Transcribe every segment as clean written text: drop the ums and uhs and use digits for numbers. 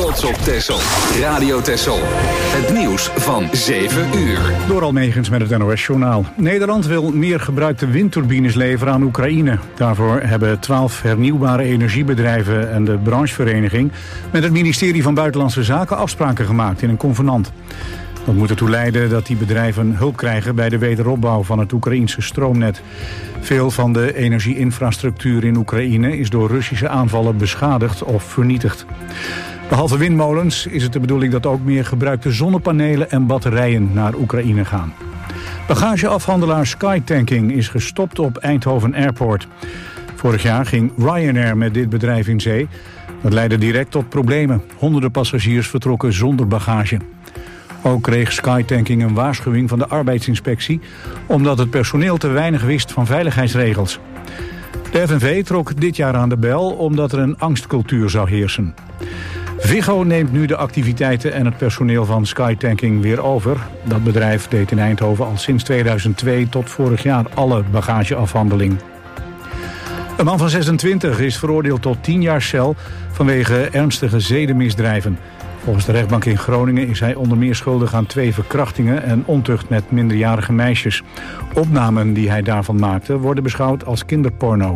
trots op Texel. Radio Texel. Het nieuws van 7 uur. Door Almegens met het NOS-journaal. Nederland wil meer gebruikte windturbines leveren aan Oekraïne. Daarvoor hebben 12 hernieuwbare energiebedrijven en de branchevereniging met het ministerie van Buitenlandse Zaken afspraken gemaakt in een convenant. Dat moet ertoe leiden dat die bedrijven hulp krijgen bij de wederopbouw van het Oekraïense stroomnet. Veel van de energieinfrastructuur in Oekraïne is door Russische aanvallen beschadigd of vernietigd. Behalve windmolens is het de bedoeling dat ook meer gebruikte zonnepanelen en batterijen naar Oekraïne gaan. Bagageafhandelaar Skytanking is gestopt op Eindhoven Airport. Vorig jaar ging Ryanair met dit bedrijf in zee. Dat leidde direct tot problemen. Honderden passagiers vertrokken zonder bagage. Ook kreeg Skytanking een waarschuwing van de arbeidsinspectie, omdat het personeel te weinig wist van veiligheidsregels. De FNV trok dit jaar aan de bel omdat er een angstcultuur zou heersen. Viggo neemt nu de activiteiten en het personeel van Skytanking weer over. Dat bedrijf deed in Eindhoven al sinds 2002 tot vorig jaar alle bagageafhandeling. Een man van 26 is veroordeeld tot 10 jaar cel vanwege ernstige zedenmisdrijven. Volgens de rechtbank in Groningen is hij onder meer schuldig aan 2 verkrachtingen en ontucht met minderjarige meisjes. Opnamen die hij daarvan maakte worden beschouwd als kinderporno.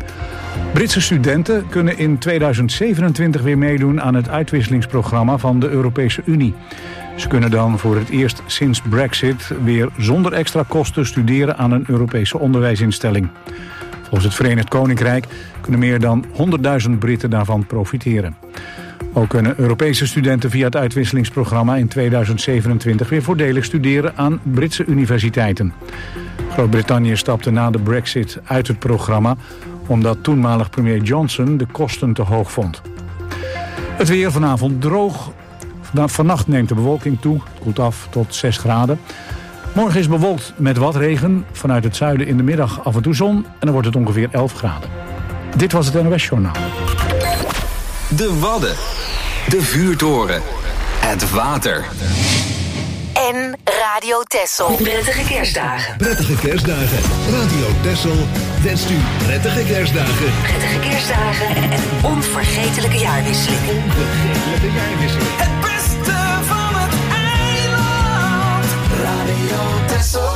Britse studenten kunnen in 2027 weer meedoen aan het uitwisselingsprogramma van de Europese Unie. Ze kunnen dan voor het eerst sinds Brexit weer zonder extra kosten studeren aan een Europese onderwijsinstelling. Volgens het Verenigd Koninkrijk kunnen meer dan 100.000 Britten daarvan profiteren. Ook kunnen Europese studenten via het uitwisselingsprogramma in 2027 weer voordelig studeren aan Britse universiteiten. Groot-Brittannië stapte na de Brexit uit het programma omdat toenmalig premier Johnson de kosten te hoog vond. Het weer vanavond droog. Vannacht neemt de bewolking toe. Het koelt af tot 6 graden. Morgen is bewolkt met wat regen. Vanuit het zuiden in de middag af en toe zon. En dan wordt het ongeveer 11 graden. Dit was het NOS-journaal. De Wadden. De Vuurtoren. Het water. En Radio Texel. Prettige kerstdagen. Prettige kerstdagen. Radio Texel wenst u prettige kerstdagen. Prettige kerstdagen en een onvergetelijke jaarwisseling. Onvergetelijke jaarwisseling. Het beste van het eiland. Radio Texel.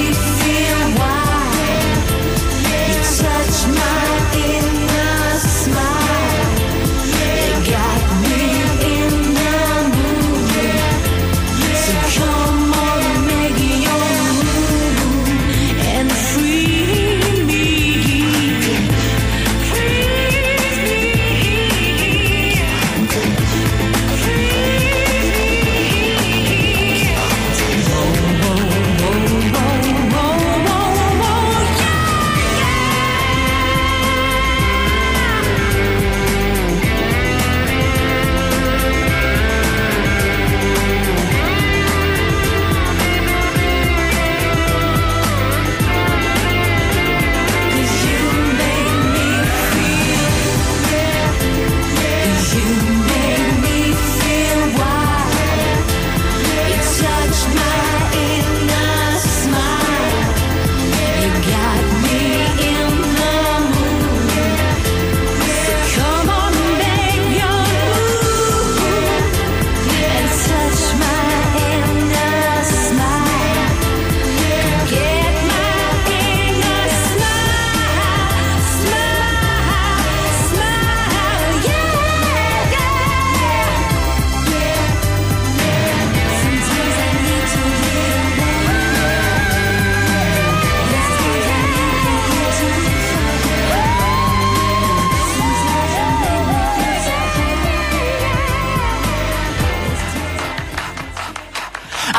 Touch my inner smile.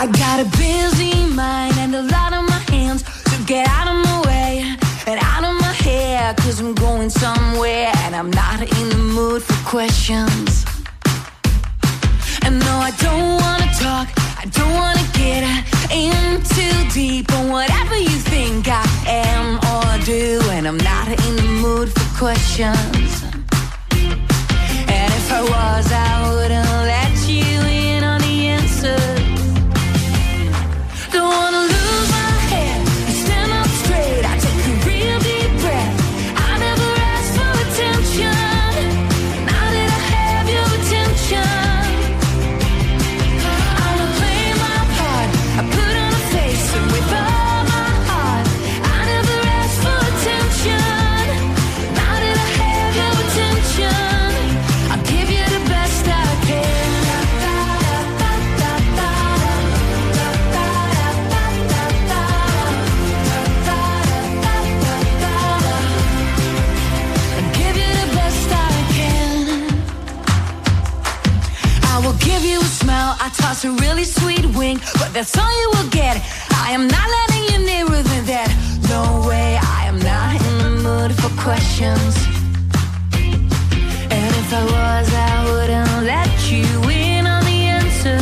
I got a busy mind and a lot on my hands, so get out of my way and out of my hair, 'cause I'm going somewhere and I'm not in the mood for questions. And no, I don't wanna talk, I don't wanna get in too deep on whatever you think I am or do, and I'm not in the mood for questions. And if I was, I wouldn't let you in on the answer. Don't wanna lose my head and stand up straight. I take a real deep breath. I never asked for attention. Now that I have your attention, I'ma play my part. I put on a face and with all my heart. I never asked for attention. Now that I have your attention, I'll give you the best I can. Give you a smile, I toss a really sweet wink, but that's all you will get. I am not letting you nearer than that. No way, I am not in the mood for questions. And if I was, I wouldn't let you in on the answer.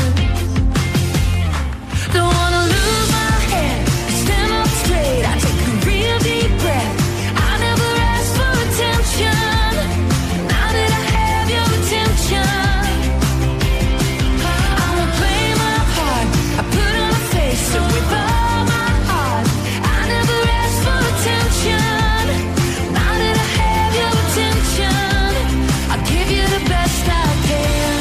Don't wanna lose my head, stand up straight. I take a real deep breath. I never asked for attention. Now that I have your attention, so with all my heart, I never asked for attention. Now that I have your attention, I'll give you the best I can.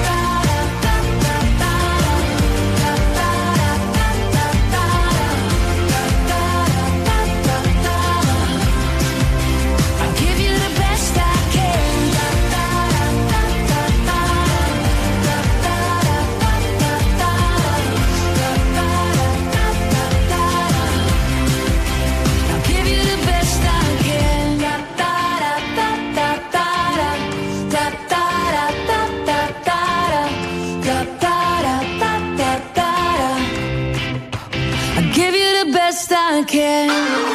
I'll give you the best I can. Give you the best I can.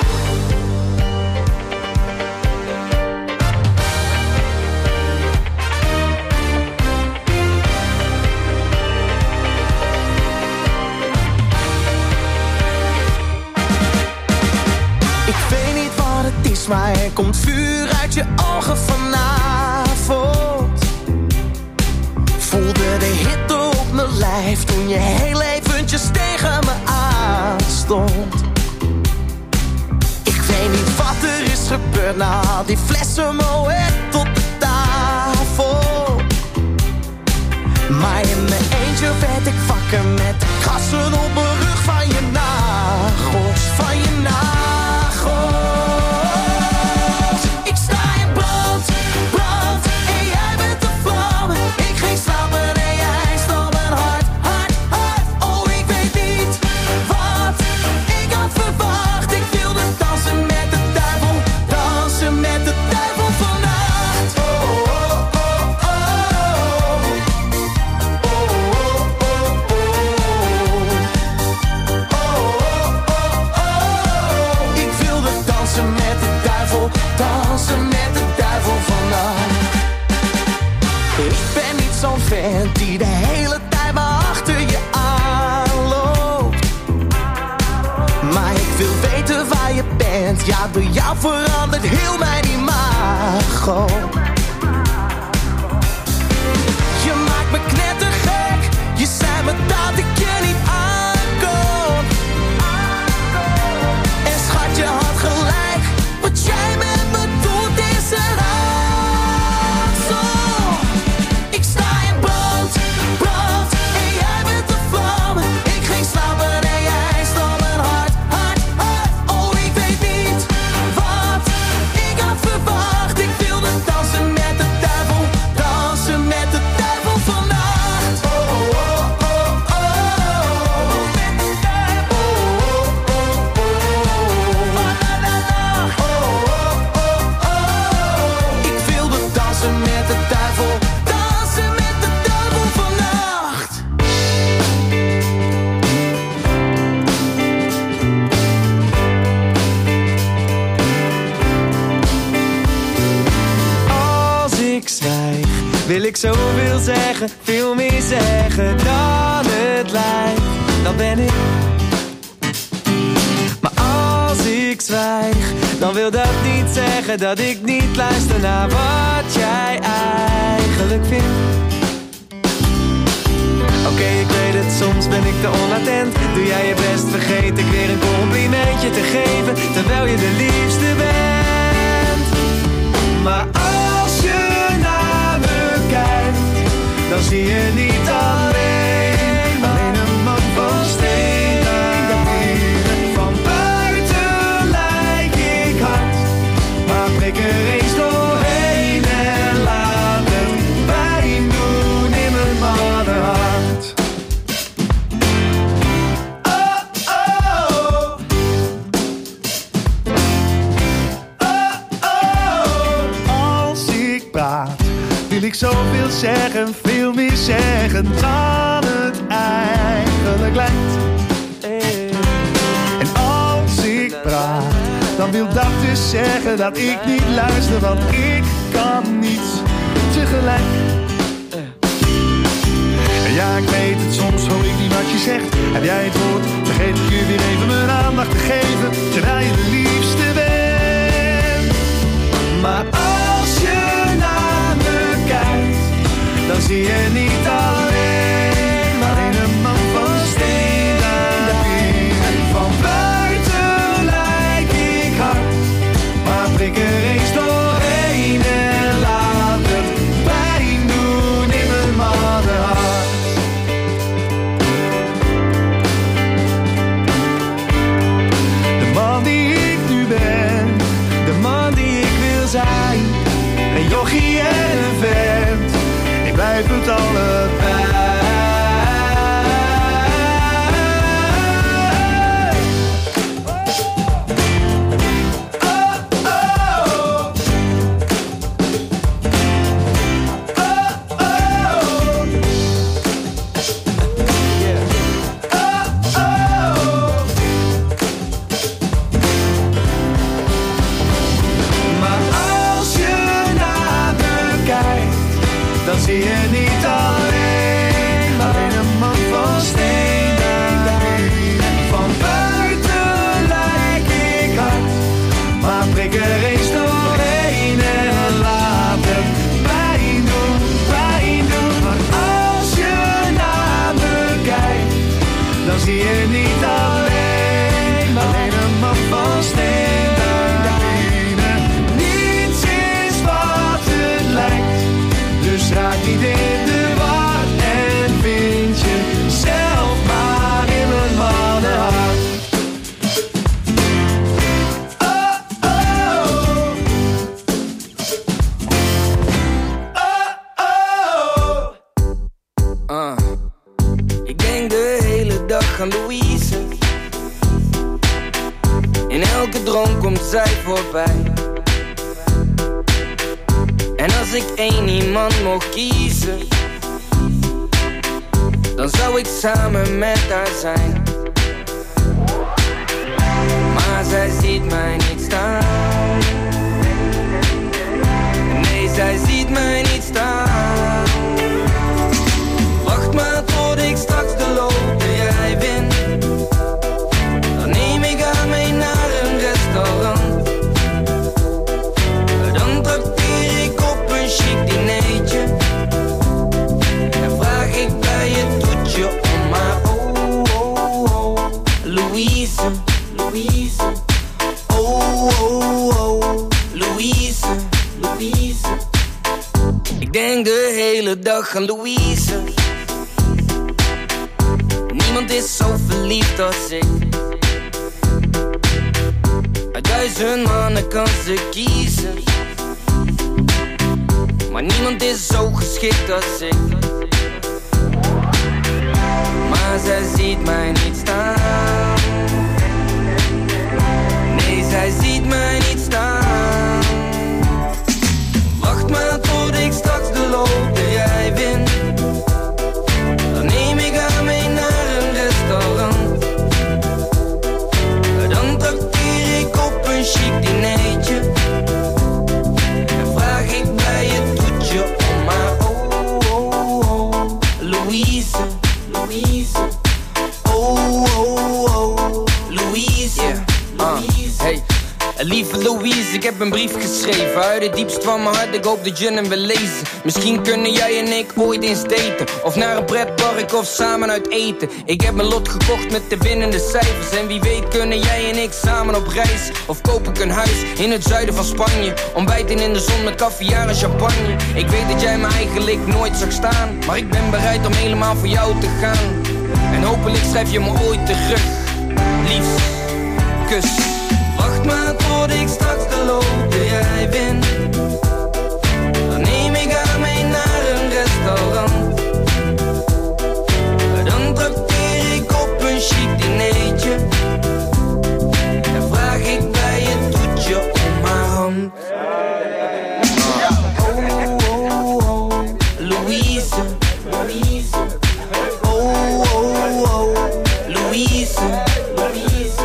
Ik weet niet wat het is, maar er komt vuur uit je ogen vanavond. Voelde de hitte op mijn lijf toen je heel eventjes tegen me aanstond. Ik weet niet wat er is gebeurd na al die flessen Moet tot de tafel. Maar in mijn eentje werd ik wakker met de krassen op mijn rug van je nagels, van je nagels. Ik sta in brand, brand en jij bent de vlam. Ik ging slapen en jij stal mijn hart, hart, hart. Oh, ik weet niet wat ik had verwacht. Ik wilde dansen met de duivel vannacht. Oh, oh, oh, oh. Ik wilde dansen met de duivel vannacht. Ik ben niet zo'n fan die de hele tijd maar achter je aanloopt. Maar ik wil weten waar je bent. Ja, door jou verandert heel mijn imago. Je maakt me knettergek. Je zei me dat ik je niet aankom. En schat, je had gelijk. Wat jij met me doet is een raadsel. Ik sta in brand, brand en jij bent de vlam. Ik ging slapen en jij stal mijn hart, hart, hart. Oh, ik weet niet wat ik had verwacht. Ik wilde dansen met de duivel vannacht. Oh, oh, oh, oh. wil ik zoveel zeggen, veel meer zeggen dan het lijkt. Dan ben ik. Maar als ik zwijg, dan wil dat niet zeggen dat ik niet luister naar wat jij eigenlijk vindt. Oké, ik weet het, soms ben ik te onattent. Doe jij je best, vergeet ik weer een complimentje te geven, terwijl je de liefste bent. Maar als je naar me kijkt, dan zie je niet alleen een man van steen. Van buiten lijk ik hard, maar prik er eens doorheen en laat het pijn doen in mijn mannenhart. Oh, oh. Oh, oh. Als ik praat, wil ik zoveel zeggen, veel meer zeggen dan het eigenlijk lijkt. En als ik praat, dan wil dat dus zeggen dat ik niet luister, want ik kan niet tegelijk. En ja, ik weet het, soms hoor ik niet wat je zegt. Heb jij het woord, vergeet ik je weer even mijn aandacht te geven, terwijl je de liefste bent. Maar als je naar me kijkt, dan zie je niet alleen maar een man van steen. Van buiten lijk ik hard, maar prik er eens doorheen en laat het pijn doen in mijn mannenhart. De man die ik nu ben, de man die ik wil zijn, een jochie en een vent, ik blijf het allebei. Dan zie je niet alleen een man van steen. Van buiten lijk ik hard, maar prik er eens doorheen en laat het pijn doen, pijn doen. Maar als je naar me kijkt, dan zie je niet alleen een man van steen. Niets is wat het lijkt. Dus raak niet in de war en vind je zelf maar in mijn mannenhart. Oh, oh. Oh, oh. Ik denk de hele dag aan Louise. In elke droom komt zij voorbij. En als ik één iemand mocht kiezen, dan zou ik samen met haar zijn. Maar zij ziet mij niet staan. Nee, zij ziet mij niet staan. Wacht maar tot ik straks de loterij win. Dan neem ik haar mee naar een restaurant. Dan trakteer ik op een chic dinertje. En vraag ik bij het toetje om maar oh, oh, oh. Louise, Louise. Oh, oh, oh. Louise, Louise. Ik denk de hele dag aan Louise. Niemand is zo verliefd als ik. Uit 1000 mannen kan ze kiezen. Maar niemand is zo geschikt als ik. Maar zij ziet mij niet staan. Nee, zij ziet mij niet staan. Wacht maar tot ik straks de loterij win. Dan neem ik haar mee naar een restaurant. Dan trakteer ik op een chic dinertje. En vraag ik bij het toetje om maar oh, Lieve Louise, ik heb een brief geschreven uit het diepst van mijn hart, ik hoop dat je hem wil lezen. Misschien kunnen jij en ik ooit eens daten, of naar een pretpark of samen uit eten. Ik heb mijn lot gekocht met de winnende cijfers, en wie weet kunnen jij en ik samen op reis. Of koop ik een huis in het zuiden van Spanje, ontbijten in de zon met caviar en champagne. Ik weet dat jij me eigenlijk nooit zag staan, maar ik ben bereid om helemaal voor jou te gaan. En hopelijk schrijf je me ooit terug. Liefst, kus. Wacht maar tot ik straks de loop jij bent. Dan neem ik haar mee naar een restaurant. Dan trakteer ik op een chic dinertje. En vraag ik bij het toetje om haar hand. Louise, Louise. Louise, Louise.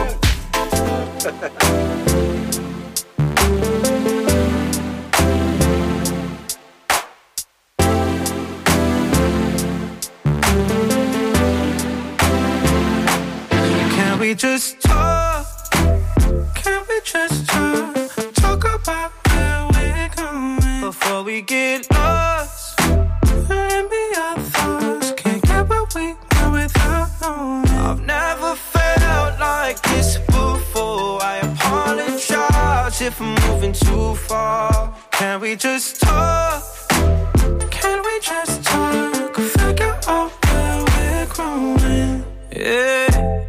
Can we just talk? Can we just talk? Talk about where we're going before we get lost. Let me our thoughts. Can't get what we want without knowing. I've never felt like this before. I apologize if I'm moving too far. Can we just talk? Can we just talk? Figure out where we're growing. Yeah.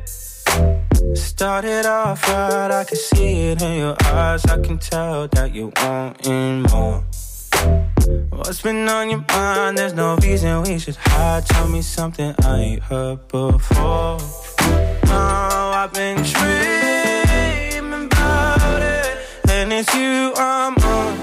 Started off right, I can see it in your eyes. I can tell that you're wanting more. What's been on your mind? There's no reason we should hide. Tell me something I ain't heard before. Oh, I've been dreaming about it, and it's you I'm on.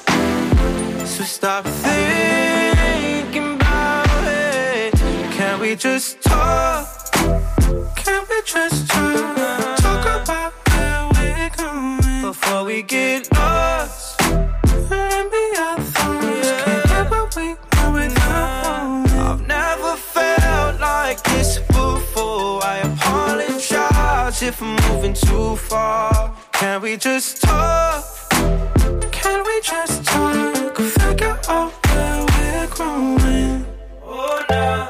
So stop thinking about it. Can we just talk? Can we just talk? Talk about where we're going before we get lost. Let me our thoughts. Can't get what we want without. I've never felt like this before. I apologize if I'm moving too far. Can we just talk? Can we just talk? Figure out where we're growing. Oh, nah.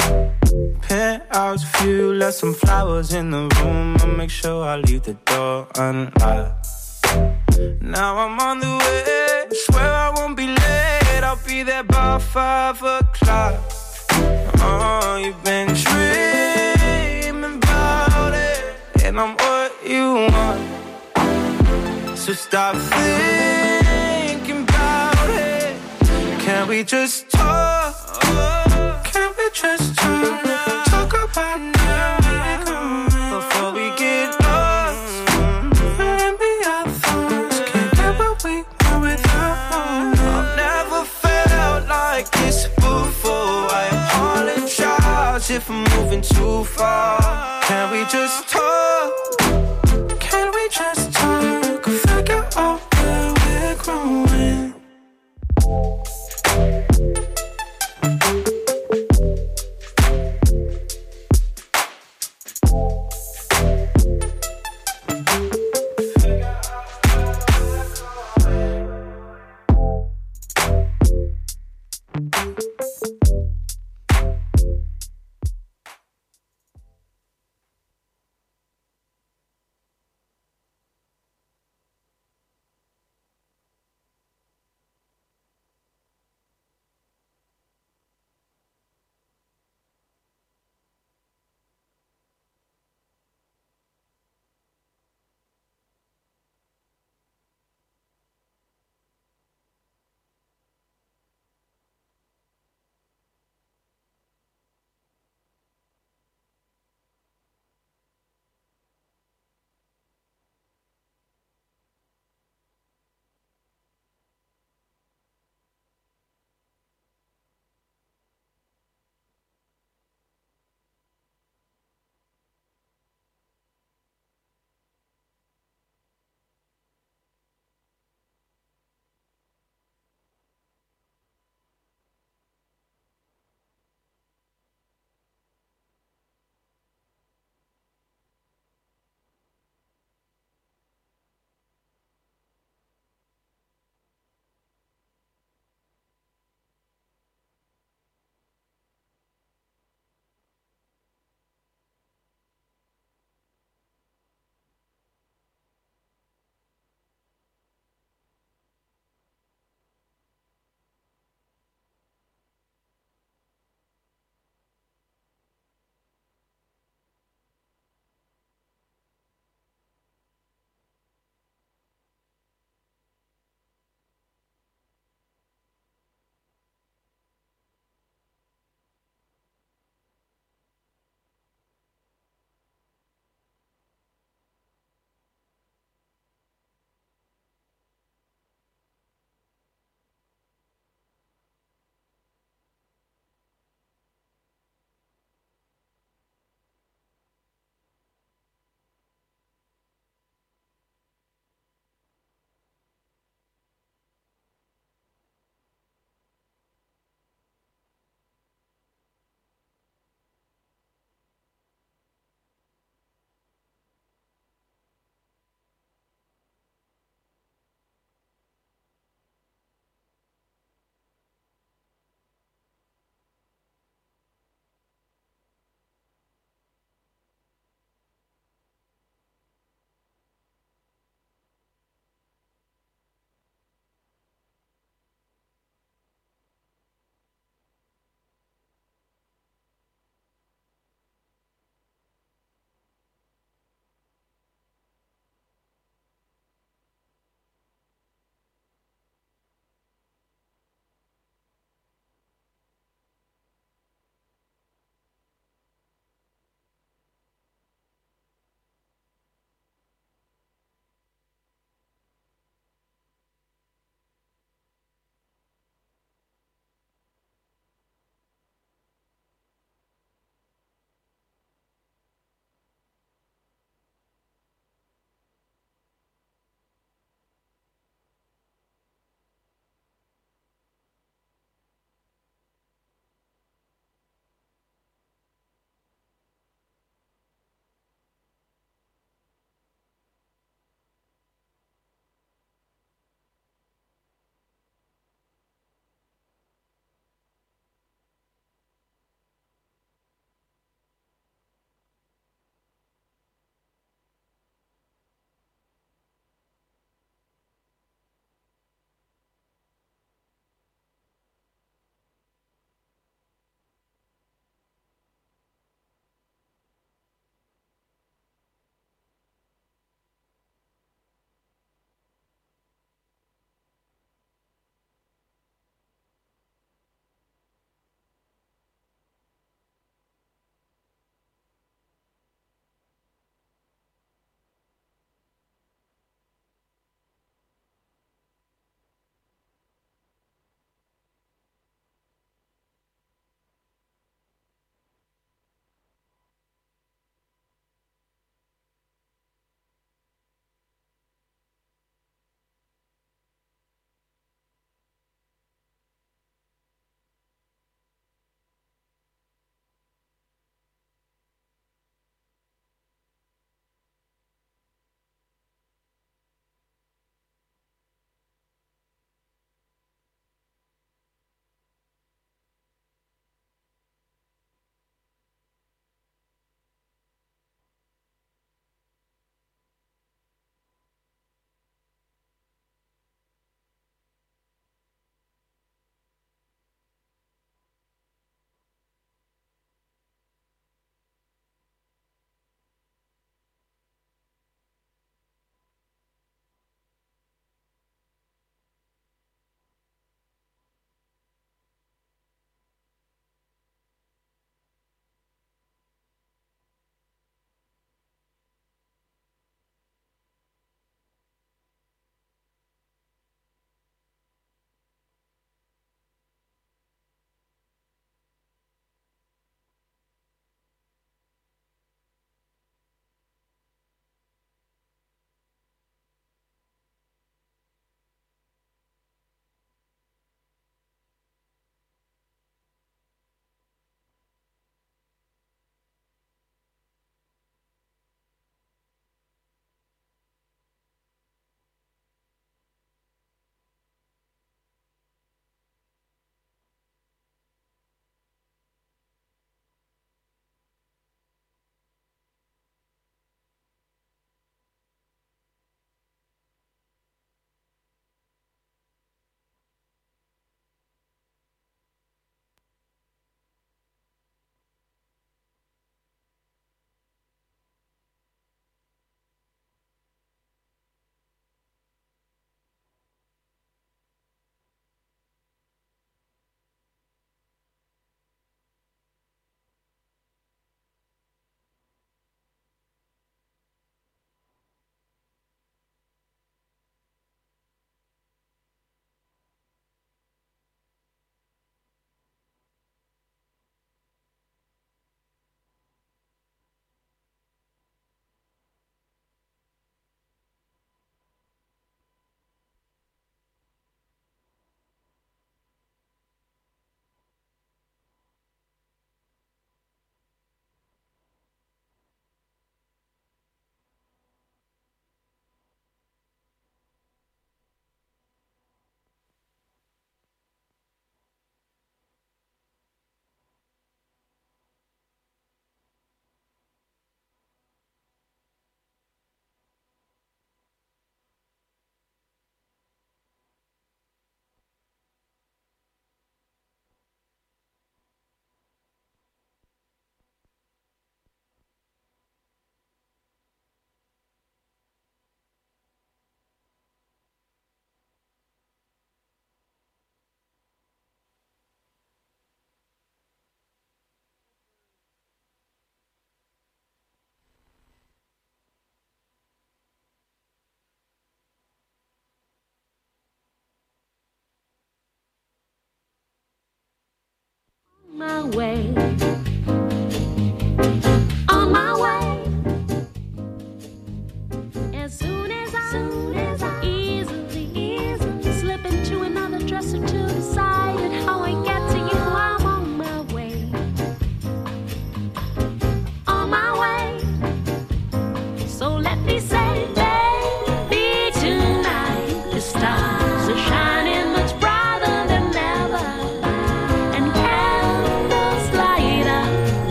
Penthouse view, left some flowers in the room. I'll make sure I leave the door unlocked. Now I'm on the way, swear I won't be late. I'll be there by 5 o'clock. Oh, you've been dreaming about it, and I'm what you want. So stop thinking about it. Can we just talk? Can we just talk? Talk about now before we get lost. Let me our thoughts. Can't get what we want without. I've never felt like this before. I apologize if I'm moving too far. Can we just talk? Can we just talk? Figure out where we're growing.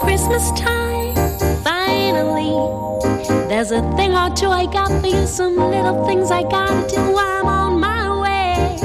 Christmas time, finally. There's a thing or two I got for you, some little things I gotta do while I'm on my way.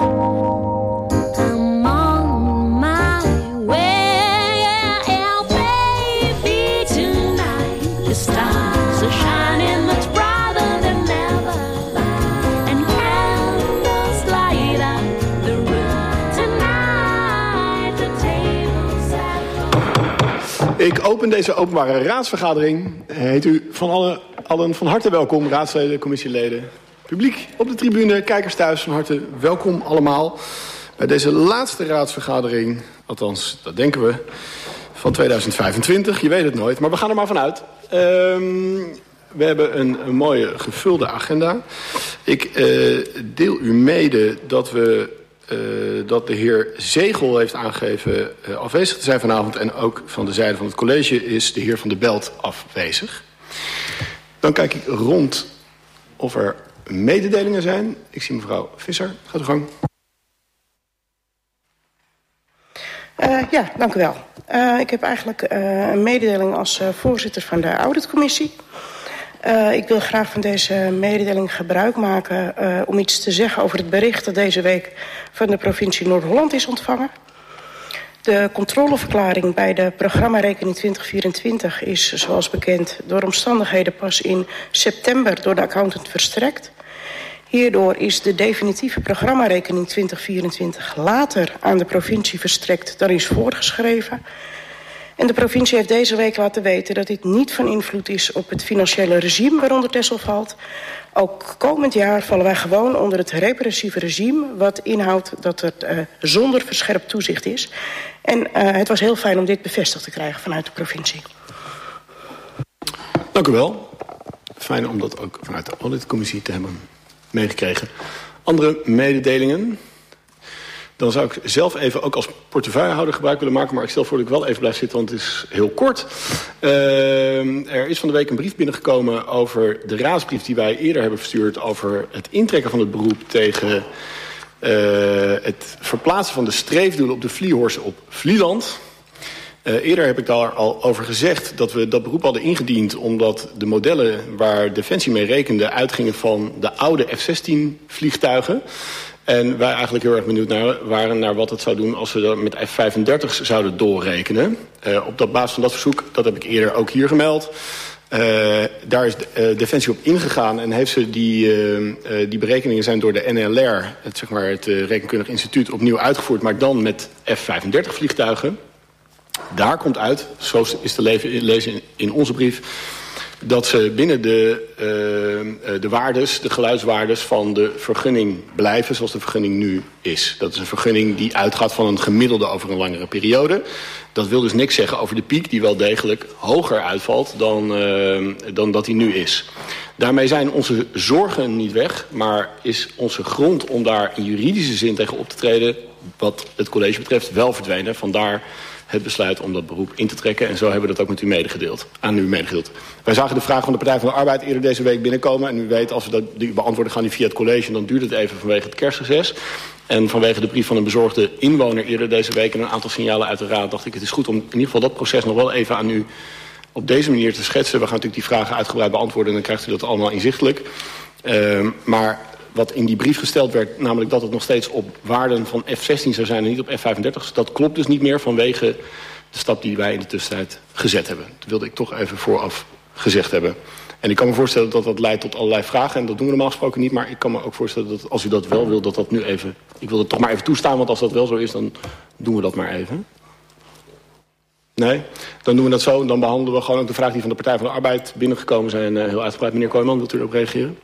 I'm on my way, yeah, baby, tonight the stars are shining much brighter than ever, and candles light up the room tonight. The tables at Ik open deze openbare raadsvergadering. Heet u allen van harte welkom, raadsleden, commissieleden, publiek op de tribune, kijkers thuis, van harte welkom allemaal bij deze laatste raadsvergadering, althans, dat denken we, van 2025. Je weet het nooit, maar we gaan er maar vanuit. We hebben een mooie gevulde agenda. Ik deel u mede dat dat de heer Zegel heeft aangegeven afwezig te zijn vanavond, en ook van de zijde van het college is de heer Van der Belt afwezig. Dan kijk ik rond of er mededelingen zijn. Ik zie mevrouw Visser. Gaat uw gang. Ja, dank u wel. Ik heb eigenlijk een mededeling als voorzitter van de auditcommissie. Ik wil graag van deze mededeling gebruik maken om iets te zeggen over het bericht dat deze week van de provincie Noord-Holland is ontvangen. De controleverklaring bij de programmarekening 2024 is, zoals bekend, door omstandigheden pas in september door de accountant verstrekt. Hierdoor is de definitieve programmarekening 2024 later aan de provincie verstrekt dan is voorgeschreven. En de provincie heeft deze week laten weten dat dit niet van invloed is op het financiële regime waaronder Texel valt. Ook komend jaar vallen wij gewoon onder het repressieve regime, wat inhoudt dat het zonder verscherpt toezicht is. En het was heel fijn om dit bevestigd te krijgen vanuit de provincie. Dank u wel. Fijn om dat ook vanuit de auditcommissie te hebben meegekregen. Andere mededelingen? Dan zou ik zelf even ook als portefeuillehouder gebruik willen maken, maar ik stel voor dat ik wel even blijf zitten, want het is heel kort. Er is van de week een brief binnengekomen over de raadsbrief die wij eerder hebben verstuurd over het intrekken van het beroep tegen het verplaatsen van de streefdoelen op de Vliehorst op Vlieland. Eerder heb ik daar al over gezegd dat we dat beroep hadden ingediend omdat de modellen waar Defensie mee rekende uitgingen van de oude F-16 vliegtuigen. En wij eigenlijk heel erg benieuwd waren naar wat het zou doen als we dat met F-35 zouden doorrekenen. Op dat basis van dat verzoek, dat heb ik eerder ook hier gemeld. Daar is Defensie op ingegaan en heeft ze die berekeningen zijn door de NLR, het Rekenkundig Instituut, opnieuw uitgevoerd, maar dan met F-35 vliegtuigen. Daar komt uit, zo is te lezen in onze brief, dat ze binnen de waardes, de geluidswaardes van de vergunning blijven zoals de vergunning nu is. Dat is een vergunning die uitgaat van een gemiddelde over een langere periode. Dat wil dus niks zeggen over de piek die wel degelijk hoger uitvalt dan dat die nu is. Daarmee zijn onze zorgen niet weg, maar is onze grond om daar in juridische zin tegen op te treden, wat het college betreft, wel verdwenen. Vandaar het besluit om dat beroep in te trekken. En zo hebben we dat ook met u aan u medegedeeld. Wij zagen de vraag van de Partij van de Arbeid eerder deze week binnenkomen. En u weet, als we die beantwoorden, gaan die via het college. En dan duurt het even vanwege het kerstreces. En vanwege de brief van een bezorgde inwoner eerder deze week en een aantal signalen uit de raad, dacht ik, het is goed om in ieder geval dat proces nog wel even aan u op deze manier te schetsen. We gaan natuurlijk die vragen uitgebreid beantwoorden en dan krijgt u dat allemaal inzichtelijk. Maar wat in die brief gesteld werd, namelijk dat het nog steeds op waarden van F-16 zou zijn en niet op F-35, dat klopt dus niet meer vanwege de stap die wij in de tussentijd gezet hebben. Dat wilde ik toch even vooraf gezegd hebben. En ik kan me voorstellen dat dat leidt tot allerlei vragen. En dat doen we normaal gesproken niet. Maar ik kan me ook voorstellen dat als u dat wel wil, dat nu even... Ik wil het toch maar even toestaan, want als dat wel zo is, dan doen we dat maar even. Nee? Dan doen we dat zo. Dan behandelen we gewoon ook de vraag die van de Partij van de Arbeid binnengekomen zijn heel uitgebreid. Meneer Kooijman, wilt u erop reageren?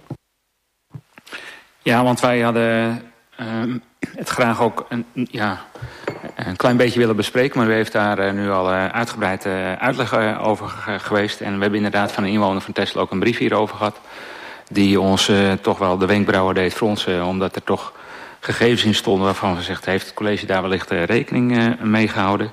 Ja, want wij hadden het graag ook een klein beetje willen bespreken. Maar u heeft daar nu al uitgebreid uitleg over geweest. En we hebben inderdaad van een inwoner van Texel ook een brief hierover gehad. Die ons toch wel de wenkbrauwen deed fronsen. Omdat er toch gegevens in stonden waarvan gezegd heeft het college daar wellicht rekening mee gehouden.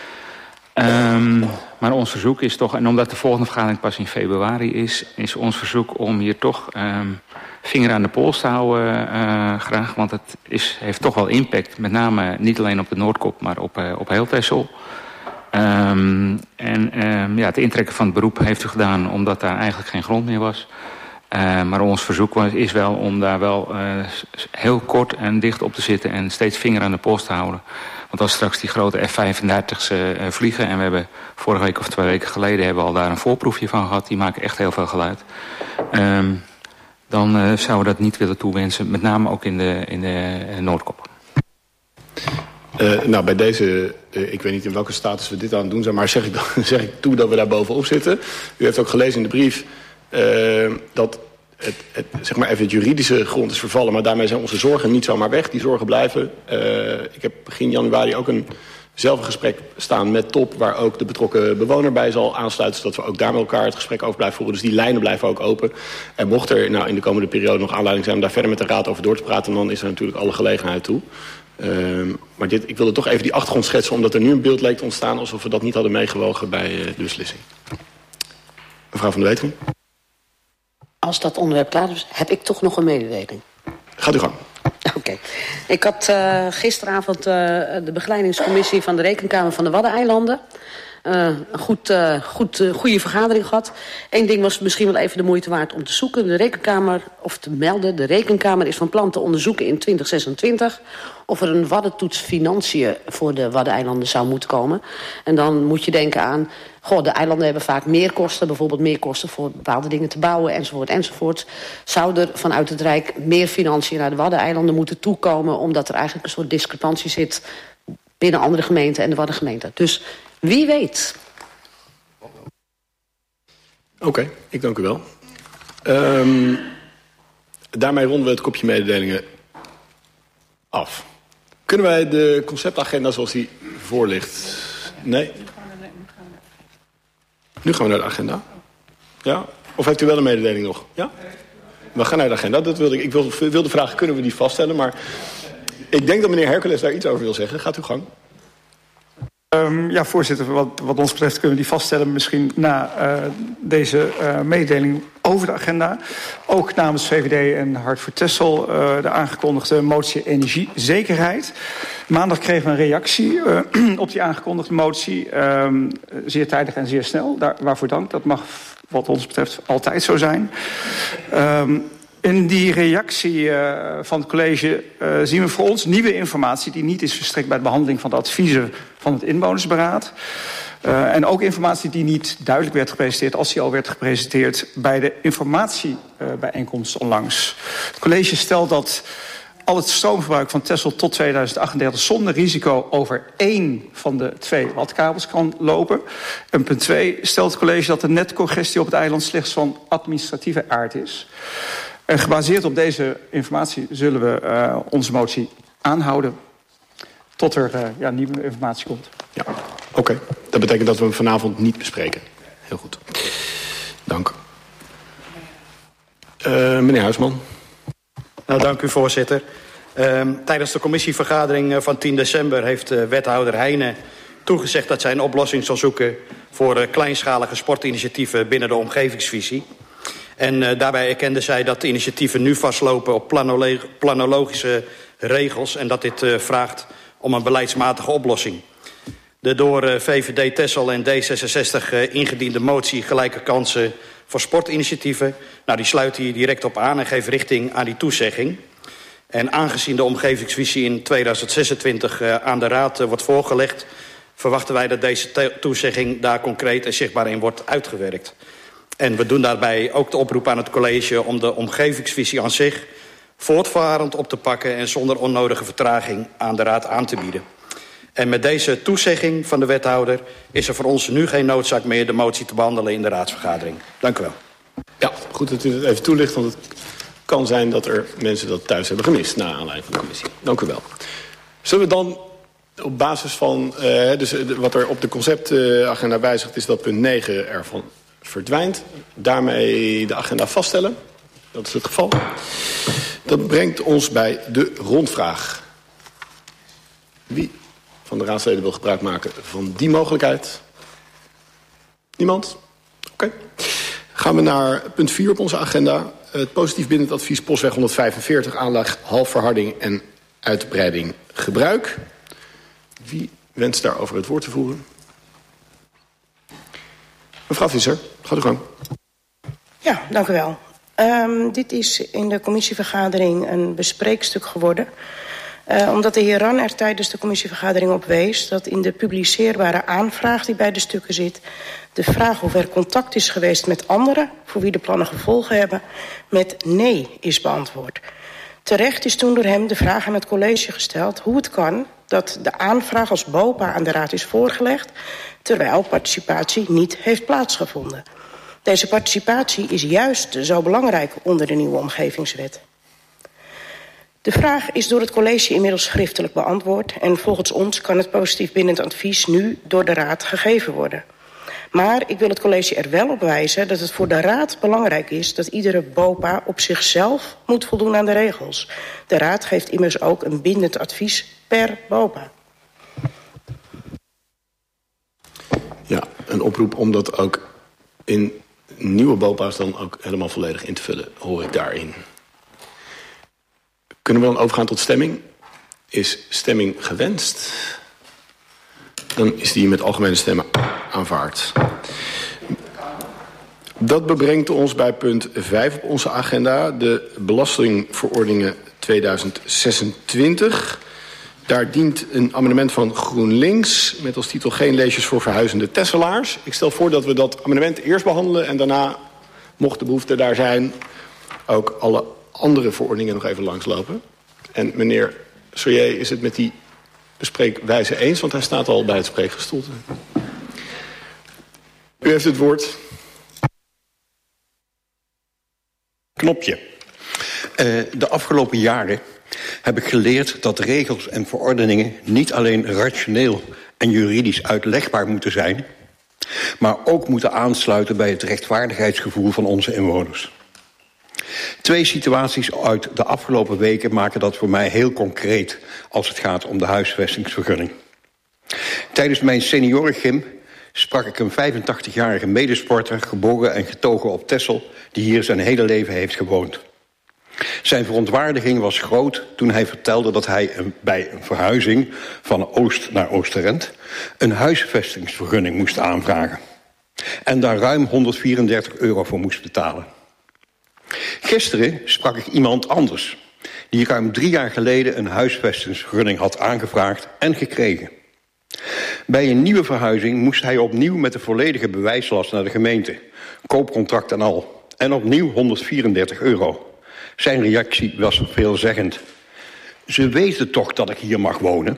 Maar ons verzoek is toch, en omdat de volgende vergadering pas in februari is ons verzoek om hier toch vinger aan de pols te houden graag. Want het heeft toch wel impact, met name niet alleen op de Noordkop, maar op heel Texel. Het intrekken van het beroep heeft u gedaan omdat daar eigenlijk geen grond meer was. Maar ons verzoek is wel om daar wel heel kort en dicht op te zitten en steeds vinger aan de pols te houden. Want als straks die grote F-35's vliegen, en we hebben vorige week of 2 weken geleden hebben we al daar een voorproefje van gehad, die maken echt heel veel geluid. Dan zouden we dat niet willen toewensen, met name ook in de Noordkop. Bij deze, ik weet niet in welke status we dit aan het doen zijn, maar zeg ik toe dat we daar bovenop zitten. U heeft ook gelezen in de brief dat zeg maar even het juridische grond is vervallen, maar daarmee zijn onze zorgen niet zomaar weg. Die zorgen blijven. Ik heb begin januari ook zelf een gesprek staan met Top, waar ook de betrokken bewoner bij zal aansluiten, zodat we ook daar met elkaar het gesprek over blijven voeren. Dus die lijnen blijven ook open. En mocht er in de komende periode nog aanleiding zijn om daar verder met de Raad over door te praten, dan is er natuurlijk alle gelegenheid toe. Maar ik wilde toch even die achtergrond schetsen, omdat er nu een beeld leek te ontstaan alsof we dat niet hadden meegewogen bij de beslissing. Mevrouw van der Wetering. Als dat onderwerp klaar is, heb ik toch nog een mededeling. Gaat u gang. Oké. Ik had gisteravond de begeleidingscommissie van de Rekenkamer van de Waddeneilanden. Een goede vergadering gehad. Eén ding was misschien wel even de moeite waard om te zoeken. De Rekenkamer, of te melden, de Rekenkamer is van plan te onderzoeken in 2026... of er een waddentoets financiën voor de Waddeneilanden zou moeten komen. En dan moet je denken aan, de eilanden hebben vaak meerkosten, bijvoorbeeld meerkosten voor bepaalde dingen te bouwen, enzovoort. Zou er vanuit het Rijk meer financiën naar de Waddeneilanden moeten toekomen, omdat er eigenlijk een soort discrepantie zit binnen andere gemeenten en de Waddengemeente. Dus wie weet. Oké, ik dank u wel. Daarmee ronden we het kopje mededelingen af. Kunnen wij de conceptagenda zoals die voor ligt? Nee? Nu gaan we naar de agenda. Ja? Of heeft u wel een mededeling nog? Ja? We gaan naar de agenda. Dat wilde ik wilde vragen, kunnen we die vaststellen? Maar ik denk dat meneer Hercules daar iets over wil zeggen. Gaat uw gang. Voorzitter, wat ons betreft kunnen we die vaststellen misschien na deze mededeling over de agenda. Ook namens VVD en Hart voor Texel de aangekondigde motie energiezekerheid. Maandag kregen we een reactie op die aangekondigde motie. Zeer tijdig en zeer snel. Waarvoor dank. Dat mag wat ons betreft altijd zo zijn. In die reactie van het college zien we voor ons nieuwe informatie die niet is verstrekt bij de behandeling van de adviezen van het inwonersberaad. En ook informatie die niet duidelijk werd gepresenteerd als die al werd gepresenteerd bij de informatiebijeenkomst onlangs. Het college stelt dat al het stroomverbruik van Texel tot 2038 zonder risico over 1 van de 2 watkabels kan lopen. En punt 2 stelt het college dat de netcongestie op het eiland slechts van administratieve aard is. En gebaseerd op deze informatie zullen we onze motie aanhouden tot er nieuwe informatie komt. Ja, oké. Dat betekent dat we hem vanavond niet bespreken. Heel goed. Dank. Meneer Huisman. Dank u, voorzitter. Tijdens de commissievergadering van 10 december heeft wethouder Heijnen toegezegd dat zij een oplossing zal zoeken voor kleinschalige sportinitiatieven binnen de omgevingsvisie. En daarbij erkende zij dat de initiatieven nu vastlopen op planologische regels en dat dit vraagt om een beleidsmatige oplossing. De door VVD Texel en D66 ingediende motie gelijke kansen voor sportinitiatieven, die sluit hier direct op aan en geeft richting aan die toezegging. En aangezien de omgevingsvisie in 2026 aan de Raad wordt voorgelegd, verwachten wij dat deze toezegging daar concreet en zichtbaar in wordt uitgewerkt. En we doen daarbij ook de oproep aan het college om de omgevingsvisie aan zich voortvarend op te pakken en zonder onnodige vertraging aan de Raad aan te bieden. En met deze toezegging van de wethouder is er voor ons nu geen noodzaak meer de motie te behandelen in de raadsvergadering. Dank u wel. Ja, goed dat u het even toelicht, want het kan zijn dat er mensen dat thuis hebben gemist na aanleiding van de commissie. Dank u wel. Zullen we dan op basis van wat er op de conceptagenda wijzigt is dat punt 9 ervan verdwijnt. Daarmee de agenda vaststellen. Dat is het geval. Dat brengt ons bij de rondvraag. Wie van de raadsleden wil gebruik maken van die mogelijkheid? Niemand? Oké. Gaan we naar punt 4 op onze agenda. Het positief bindend advies Postweg 145, aanleg halfverharding en uitbreiding gebruik. Wie wenst daarover het woord te voeren? Mevrouw Visser, gaat u gang. Ja, dank u wel. Dit is in de commissievergadering een bespreekstuk geworden. Omdat de heer Ran er tijdens de commissievergadering op wees dat in de publiceerbare aanvraag die bij de stukken zit, de vraag of er contact is geweest met anderen voor wie de plannen gevolgen hebben, met nee is beantwoord. Terecht is toen door hem de vraag aan het college gesteld hoe het kan dat de aanvraag als BOPA aan de Raad is voorgelegd, terwijl participatie niet heeft plaatsgevonden. Deze participatie is juist zo belangrijk onder de nieuwe omgevingswet. De vraag is door het college inmiddels schriftelijk beantwoord en volgens ons kan het positief bindend advies nu door de Raad gegeven worden. Maar ik wil het college er wel op wijzen dat het voor de Raad belangrijk is dat iedere BOPA op zichzelf moet voldoen aan de regels. De Raad geeft immers ook een bindend advies per BOPA. Ja, een oproep om dat ook in nieuwe BOPA's dan ook helemaal volledig in te vullen, hoor ik daarin. Kunnen we dan overgaan tot stemming? Is stemming gewenst? Dan is die met algemene stemmen aanvaard. Dat brengt ons bij punt 5 op onze agenda. De belastingverordeningen 2026. Daar dient een amendement van GroenLinks met als titel geen leesjes voor verhuizende tesselaars. Ik stel voor dat we dat amendement eerst behandelen en daarna, mocht de behoefte daar zijn, ook alle andere verordeningen nog even langslopen. En meneer Soyer is het met die bespreekwijze eens, want hij staat al bij het spreekgestoelte. U heeft het woord. Knopje. De afgelopen jaren heb ik geleerd dat regels en verordeningen niet alleen rationeel en juridisch uitlegbaar moeten zijn, maar ook moeten aansluiten bij het rechtvaardigheidsgevoel van onze inwoners. 2 situaties uit de afgelopen weken maken dat voor mij heel concreet als het gaat om de huisvestingsvergunning. Tijdens mijn seniorengym sprak ik een 85-jarige medesporter, geboren en getogen op Texel, die hier zijn hele leven heeft gewoond. Zijn verontwaardiging was groot toen hij vertelde dat hij bij een verhuizing van Oost naar Oosterend een huisvestingsvergunning moest aanvragen en daar ruim €134 voor moest betalen. Gisteren sprak ik iemand anders die ruim 3 jaar geleden een huisvestingsvergunning had aangevraagd en gekregen. Bij een nieuwe verhuizing moest hij opnieuw met de volledige bewijslast naar de gemeente, koopcontract en al, en opnieuw €134. Zijn reactie was veelzeggend. Ze weten toch dat ik hier mag wonen?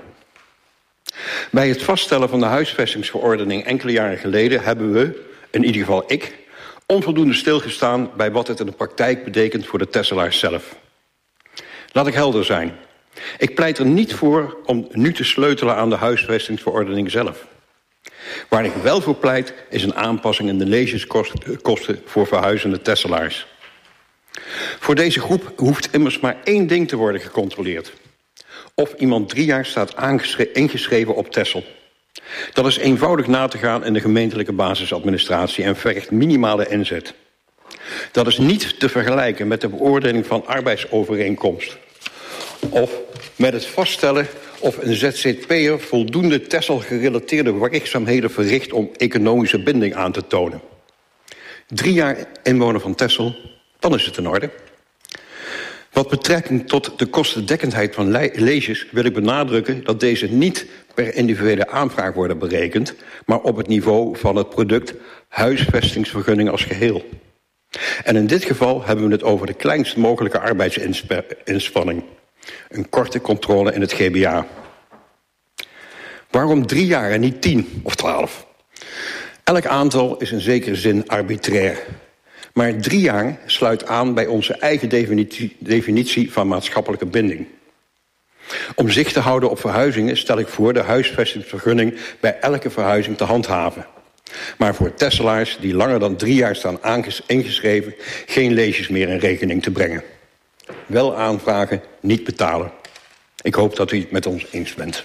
Bij het vaststellen van de huisvestingsverordening enkele jaren geleden hebben we, in ieder geval ik, onvoldoende stilgestaan bij wat het in de praktijk betekent voor de tesselaars zelf. Laat ik helder zijn. Ik pleit er niet voor om nu te sleutelen aan de huisvestingsverordening zelf. Waar ik wel voor pleit is een aanpassing in de leeskosten voor verhuizende tesselaars. Voor deze groep hoeft immers maar 1 ding te worden gecontroleerd. Of iemand 3 jaar staat ingeschreven op Texel. Dat is eenvoudig na te gaan in de gemeentelijke basisadministratie en vergt minimale inzet. Dat is niet te vergelijken met de beoordeling van arbeidsovereenkomst. Of met het vaststellen of een ZZP'er voldoende Texel-gerelateerde werkzaamheden verricht om economische binding aan te tonen. 3 jaar inwoner van Texel, dan is het in orde. Wat betrekking tot de kostendekkendheid van leges wil ik benadrukken dat deze niet per individuele aanvraag worden berekend, maar op het niveau van het product huisvestingsvergunning als geheel. En in dit geval hebben we het over de kleinst mogelijke arbeidsinspanning. Een korte controle in het GBA. Waarom 3 jaar en niet 10 of 12? Elk aantal is in zekere zin arbitrair. Maar 3 jaar sluit aan bij onze eigen definitie van maatschappelijke binding. Om zicht te houden op verhuizingen stel ik voor de huisvestingsvergunning bij elke verhuizing te handhaven. Maar voor tesselaars die langer dan 3 jaar staan ingeschreven geen leesjes meer in rekening te brengen. Wel aanvragen, niet betalen. Ik hoop dat u het met ons eens bent.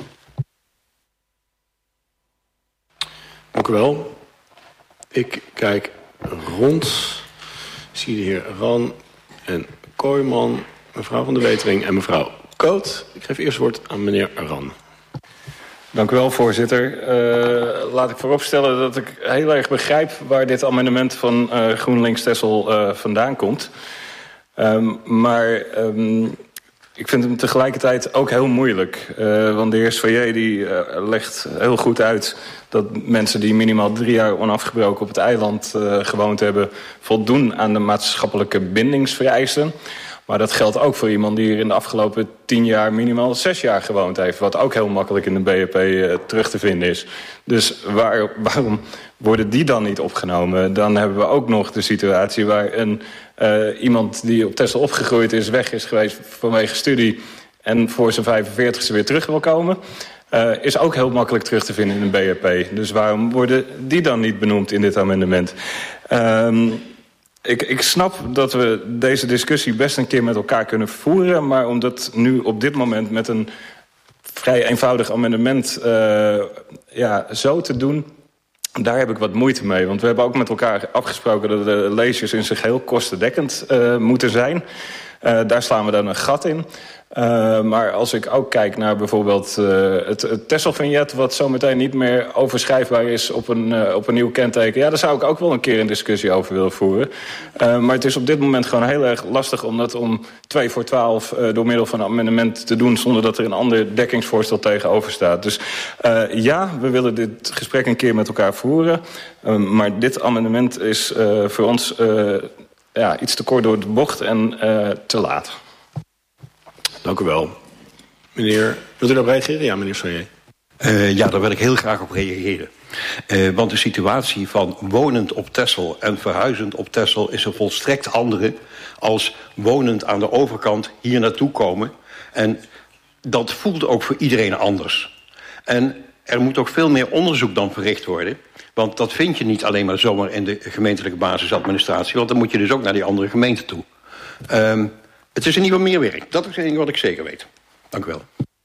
Dank u wel. Ik kijk rond. Ik zie de heer Ran en Kooijman, mevrouw van der Wetering en mevrouw Koot. Ik geef eerst woord aan meneer Ran. Dank u wel, voorzitter. Laat ik vooropstellen dat ik heel erg begrijp waar dit amendement van GroenLinks Texel vandaan komt. Maar ik vind hem tegelijkertijd ook heel moeilijk. Want de heer Soyer die legt heel goed uit dat mensen die minimaal 3 jaar onafgebroken op het eiland gewoond hebben, voldoen aan de maatschappelijke bindingsvereisten. Maar dat geldt ook voor iemand die hier in de afgelopen 10 jaar minimaal 6 jaar gewoond heeft. Wat ook heel makkelijk in de BEP terug te vinden is. Dus waarom worden die dan niet opgenomen? Dan hebben we ook nog de situatie waar iemand die op Texel opgegroeid is, weg is geweest vanwege studie en voor zijn 45ste weer terug wil komen. Is ook heel makkelijk terug te vinden in de BEP. Dus waarom worden die dan niet benoemd in dit amendement? Ik snap dat we deze discussie best een keer met elkaar kunnen voeren, maar om dat nu op dit moment met een vrij eenvoudig amendement zo te doen, daar heb ik wat moeite mee. Want we hebben ook met elkaar afgesproken dat de leesjes in zijn geheel kostendekkend moeten zijn. Daar slaan we dan een gat in. Maar als ik ook kijk naar bijvoorbeeld het Texel-vignet, wat zometeen niet meer overschrijfbaar is op een nieuw kenteken, ja, daar zou ik ook wel een keer een discussie over willen voeren. Maar het is op dit moment gewoon heel erg lastig om dat om 2 voor 12 door middel van een amendement te doen, zonder dat er een ander dekkingsvoorstel tegenover staat. Dus ja, we willen dit gesprek een keer met elkaar voeren. Maar dit amendement is voor ons iets te kort door de bocht en te laat. Dank u wel. Meneer, wilt u daarop reageren? Ja, meneer Soyer. Ja, daar wil ik heel graag op reageren. Want de situatie van wonend op Texel en verhuizend op Texel is een volstrekt andere als wonend aan de overkant hier naartoe komen. En dat voelt ook voor iedereen anders. En er moet ook veel meer onderzoek dan verricht worden. Want dat vind je niet alleen maar zomaar in de gemeentelijke basisadministratie. Want dan moet je dus ook naar die andere gemeenten toe. Het is in ieder geval meer werk. Dat is het enige wat ik zeker weet. Dank u wel.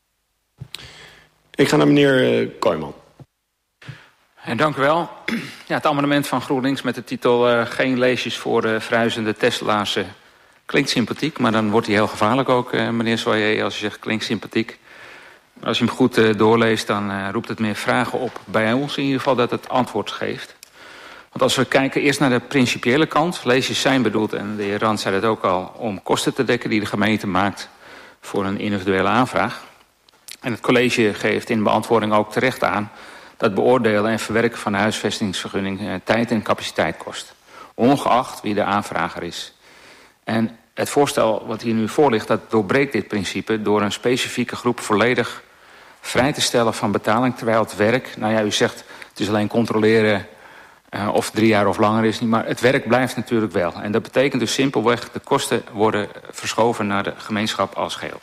Ik ga naar meneer Kooijman. Dank u wel. Ja, het amendement van GroenLinks met de titel geen leesjes voor verhuizende Tesla's klinkt sympathiek. Maar dan wordt hij heel gevaarlijk ook, meneer Soyer, als je zegt klinkt sympathiek. Maar als je hem goed doorleest, dan roept het meer vragen op bij ons in ieder geval dat het antwoord geeft. Want als we kijken eerst naar de principiële kant, leesjes zijn bedoeld, en de heer Rand zei het ook al, om kosten te dekken die de gemeente maakt voor een individuele aanvraag. En het college geeft in beantwoording ook terecht aan dat beoordelen en verwerken van de huisvestingsvergunning tijd en capaciteit kost. Ongeacht wie de aanvrager is. En het voorstel wat hier nu voor ligt, dat doorbreekt dit principe door een specifieke groep volledig vrij te stellen van betaling, terwijl het werk, nou ja, u zegt het is alleen controleren of 3 jaar of langer is niet, maar het werk blijft natuurlijk wel. En dat betekent dus simpelweg de kosten worden verschoven naar de gemeenschap als geheel.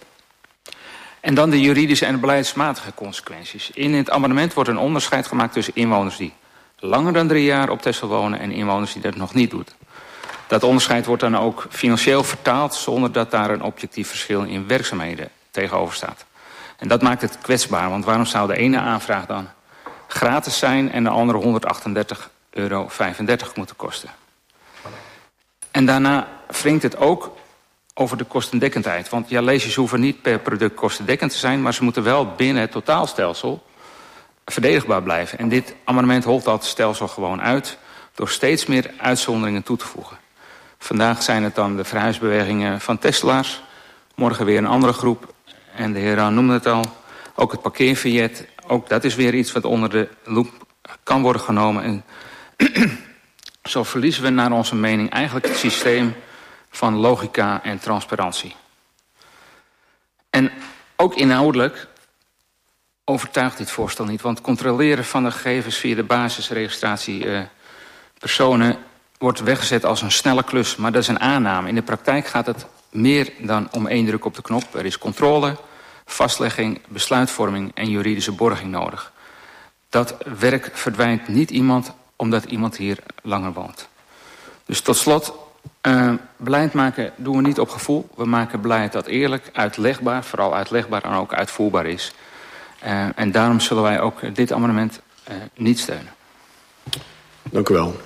En dan de juridische en beleidsmatige consequenties. In het amendement wordt een onderscheid gemaakt tussen inwoners die langer dan 3 jaar op Texel wonen en inwoners die dat nog niet doen. Dat onderscheid wordt dan ook financieel vertaald zonder dat daar een objectief verschil in werkzaamheden tegenover staat. En dat maakt het kwetsbaar, want waarom zou de ene aanvraag dan gratis zijn en de andere €138,35 moeten kosten? En daarna wringt het ook over de kostendekkendheid. Want ja, leesjes hoeven niet per product kostendekkend te zijn, maar ze moeten wel binnen het totaalstelsel verdedigbaar blijven. En dit amendement holt dat stelsel gewoon uit door steeds meer uitzonderingen toe te voegen. Vandaag zijn het dan de verhuisbewegingen van Tesla's, morgen weer een andere groep. En de heer Raan noemde het al, ook het parkeervignet, ook dat is weer iets wat onder de loep kan worden genomen. En zo verliezen we naar onze mening eigenlijk het systeem van logica en transparantie. En ook inhoudelijk overtuigt dit voorstel niet, want controleren van de gegevens via de basisregistratie personen wordt weggezet als een snelle klus, maar dat is een aanname. In de praktijk gaat het meer dan om 1 druk op de knop. Er is controle, vastlegging, besluitvorming en juridische borging nodig. Dat werk verdwijnt niet iemand omdat iemand hier langer woont. Dus tot slot, beleid maken doen we niet op gevoel. We maken beleid dat eerlijk, uitlegbaar, vooral uitlegbaar en ook uitvoerbaar is. En daarom zullen wij ook dit amendement niet steunen. Dank u wel.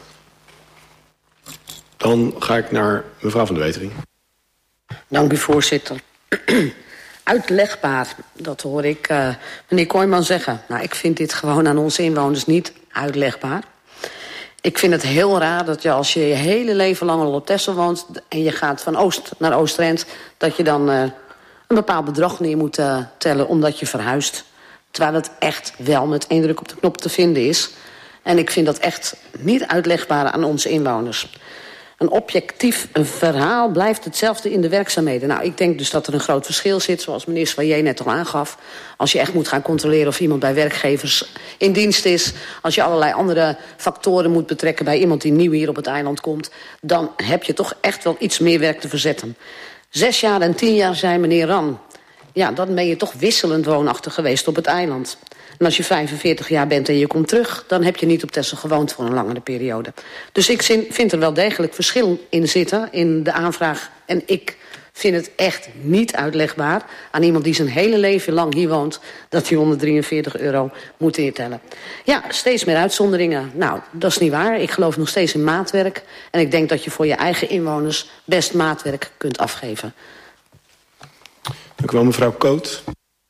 Dan ga ik naar mevrouw Van de Wetering. Dank u, voorzitter. Uitlegbaar, dat hoor ik meneer Kooijman zeggen. Nou, ik vind dit gewoon aan onze inwoners niet uitlegbaar. Ik vind het heel raar dat je als je je hele leven lang al op Texel woont en je gaat van Oost naar Oost-Drent, dat je dan een bepaald bedrag neer moet tellen omdat je verhuist. Terwijl het echt wel met één druk op de knop te vinden is. En ik vind dat echt niet uitlegbaar aan onze inwoners. Een objectief verhaal blijft hetzelfde in de werkzaamheden. Nou, ik denk dus dat er een groot verschil zit, zoals meneer Soyer net al aangaf. Als je echt moet gaan controleren of iemand bij werkgevers in dienst is, als je allerlei andere factoren moet betrekken bij iemand die nieuw hier op het eiland komt, dan heb je toch echt wel iets meer werk te verzetten. 6 jaar en 10 jaar zei meneer Ran. Ja, dan ben je toch wisselend woonachtig geweest op het eiland. En als je 45 jaar bent en je komt terug, dan heb je niet op Texel gewoond voor een langere periode. Dus ik vind er wel degelijk verschil in zitten in de aanvraag. En ik vind het echt niet uitlegbaar aan iemand die zijn hele leven lang hier woont, dat hij €143 moet intellen. Ja, steeds meer uitzonderingen. Nou, dat is niet waar. Ik geloof nog steeds in maatwerk. En ik denk dat je voor je eigen inwoners best maatwerk kunt afgeven. Dank u wel, mevrouw Koot.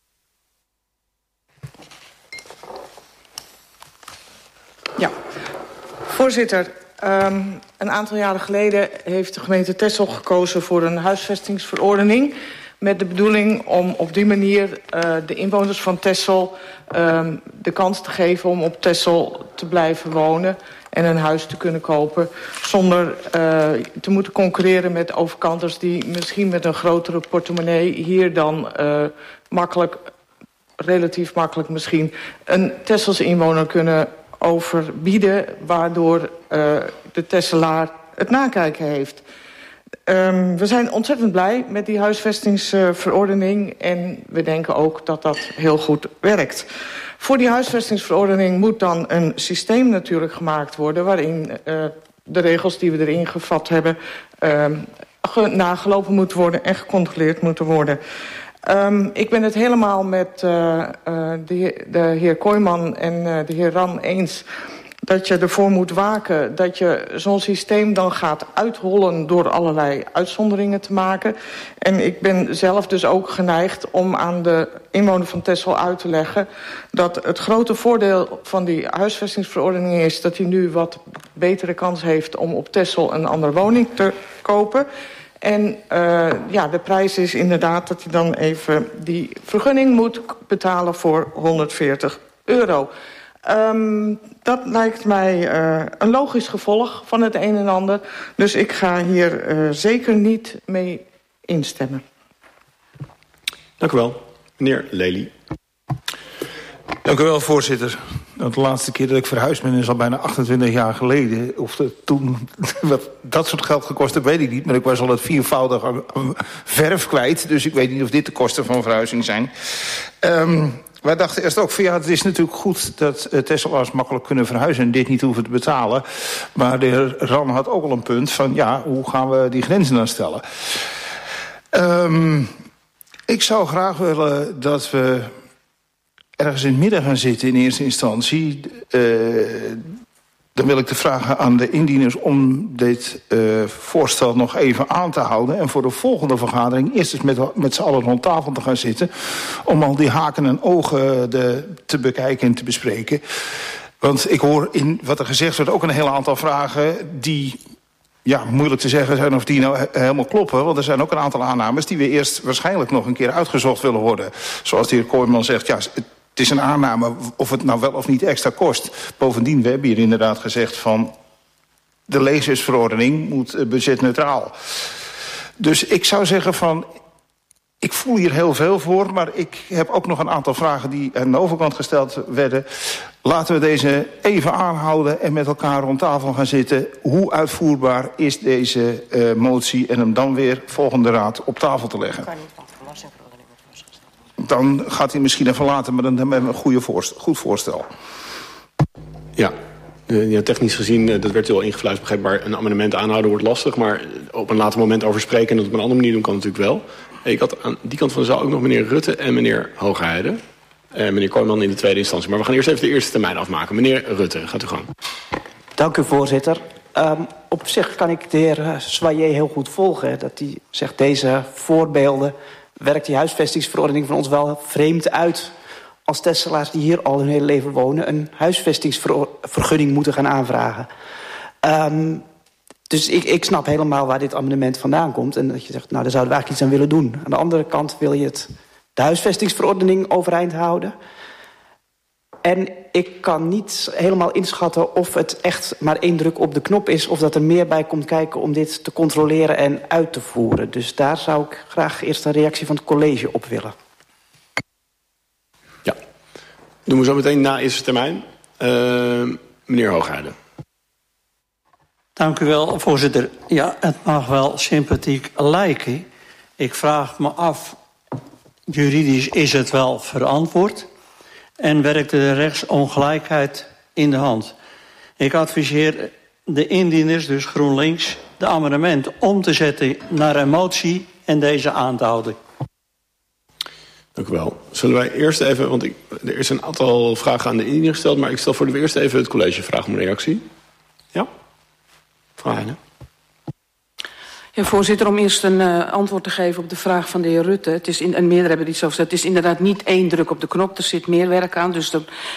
Ja, voorzitter. Een aantal jaren geleden heeft de gemeente Texel gekozen voor een huisvestingsverordening, met de bedoeling om op die manier de inwoners van Texel de kans te geven om op Texel te blijven wonen en een huis te kunnen kopen zonder te moeten concurreren met overkanters die misschien met een grotere portemonnee hier dan relatief makkelijk misschien een Texelse inwoner kunnen overbieden, waardoor de Tesselaar het nakijken heeft. We zijn ontzettend blij met die huisvestingsverordening en we denken ook dat dat heel goed werkt. Voor die huisvestingsverordening moet dan een systeem natuurlijk gemaakt worden waarin de regels die we erin gevat hebben nagelopen moeten worden en gecontroleerd moeten worden. Ik ben het helemaal met de heer Kooijman en de heer Ran eens dat je ervoor moet waken dat je zo'n systeem dan gaat uithollen door allerlei uitzonderingen te maken. En ik ben zelf dus ook geneigd om aan de inwoner van Texel uit te leggen dat het grote voordeel van die huisvestingsverordening is dat hij nu wat betere kans heeft om op Texel een andere woning te kopen. En de prijs is inderdaad dat hij dan even die vergunning moet betalen voor €140. Dat lijkt mij een logisch gevolg van het een en ander. Dus ik ga hier zeker niet mee instemmen. Dank u wel. Meneer Lely. Dank u wel, voorzitter. De laatste keer dat ik verhuisd ben is al bijna 28 jaar geleden. Of toen wat dat soort geld gekost heeft, weet ik niet. Maar ik was al het viervoudig aan verf kwijt. Dus ik weet niet of dit de kosten van verhuizing zijn. Wij dachten eerst ook van ja, het is natuurlijk goed dat Tesselaars makkelijk kunnen verhuizen en dit niet hoeven te betalen. Maar de heer Ran had ook al een punt van ja, hoe gaan we die grenzen dan stellen? Ik zou graag willen dat we ergens in het midden gaan zitten in eerste instantie. Dan wil ik de vragen aan de indieners om dit voorstel nog even aan te houden. En voor de volgende vergadering eerst eens met z'n allen rond tafel te gaan zitten. Om al die haken en ogen te bekijken en te bespreken. Want ik hoor in wat er gezegd wordt ook een heel aantal vragen die ja, moeilijk te zeggen zijn of die nou helemaal kloppen. Want er zijn ook een aantal aannames die we eerst waarschijnlijk nog een keer uitgezocht willen worden. Zoals de heer Kooijman zegt, ja, het is een aanname of het nou wel of niet extra kost. Bovendien, we hebben hier inderdaad gezegd van de lezersverordening moet budgetneutraal. Dus ik zou zeggen van, ik voel hier heel veel voor, maar ik heb ook nog een aantal vragen die aan de overkant gesteld werden. Laten we deze even aanhouden en met elkaar rond tafel gaan zitten. Hoe uitvoerbaar is deze motie en hem dan weer volgende raad op tafel te leggen? Dan gaat hij misschien even later, maar dan hebben we een goed voorstel. Ja. Technisch gezien, dat werd al ingefluisterd, begrijpbaar, een amendement aanhouden wordt lastig. Maar op een later moment over spreken en dat op een andere manier doen kan natuurlijk wel. Ik had aan die kant van de zaal ook nog meneer Rutte en meneer Hoogheide. Meneer Kooijman in de tweede instantie. Maar we gaan eerst even de eerste termijn afmaken. Meneer Rutte, gaat u gang. Dank u, voorzitter. Op zich kan ik de heer Soyer heel goed volgen. Dat hij zegt, deze voorbeelden werkt die huisvestingsverordening van ons wel vreemd uit als Tesselaars die hier al hun hele leven wonen een huisvestingsvergunning moeten gaan aanvragen. Dus ik snap helemaal waar dit amendement vandaan komt. En dat je zegt, nou, daar zouden we eigenlijk iets aan willen doen. Aan de andere kant wil je de huisvestingsverordening overeind houden. En ik kan niet helemaal inschatten of het echt maar 1 druk op de knop is, of dat er meer bij komt kijken om dit te controleren en uit te voeren. Dus daar zou ik graag eerst een reactie van het college op willen. Ja, doen we zo meteen na eerste termijn. Meneer Hoogheide. Dank u wel, voorzitter. Ja, het mag wel sympathiek lijken. Ik vraag me af, juridisch is het wel verantwoord en werkt de rechtsongelijkheid in de hand. Ik adviseer de indieners, dus GroenLinks, de amendement om te zetten naar een motie en deze aan te houden. Dank u wel. Zullen wij eerst even, want er is een aantal vragen aan de indiener gesteld, maar ik stel voor dat we eerst even het college vragen om een reactie. Ja? Mevrouw Heijnen. Ja, voorzitter, om eerst een antwoord te geven op de vraag van de heer Rutte. Het is en meerdere hebben iets over gezegd. Het is inderdaad niet 1 druk op de knop. Er zit meer werk aan. Dus